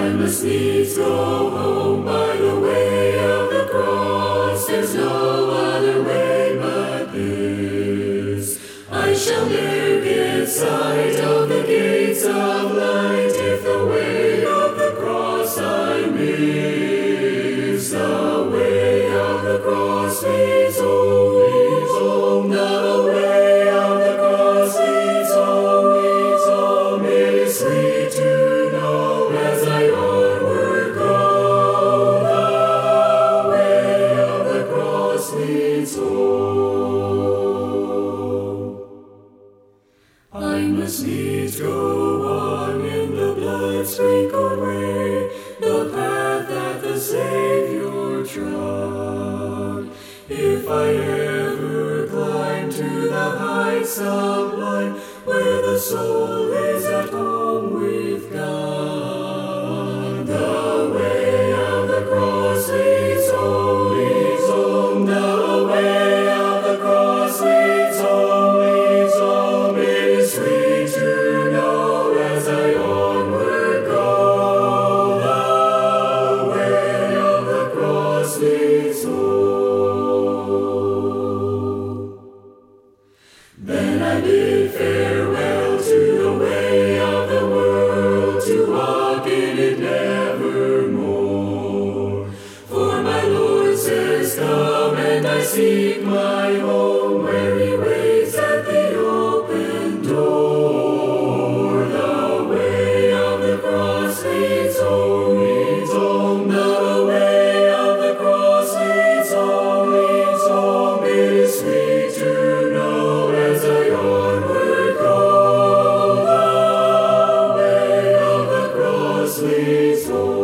must needs go home by the way of the cross. There's no other way but this. I shall ne'er get sight of the gates of light if the way of the cross I miss. The way of the cross leads home, leads home. The way of the cross leads home, leads home. It is sweet to know as I onward go, the way of the cross leads home. I must needs go on in the blood-sprinkled way, the path that the Savior trod. If I ever climb to the heights sublime, where the soul is at home with God, the way of the cross leads home, leads home. The way of the cross leads home, leads home. It is sweet to know as I onward go, the way of the cross leads home. Then I bid farewell to the way of the world, to walk in it nevermore. For my Lord says, come, and I seek my home, where He waits at the open door. The way of the cross leads home, leads home. The way of the cross leads home, leads home. It is sweet to know as I onward go, the way of the cross leads home.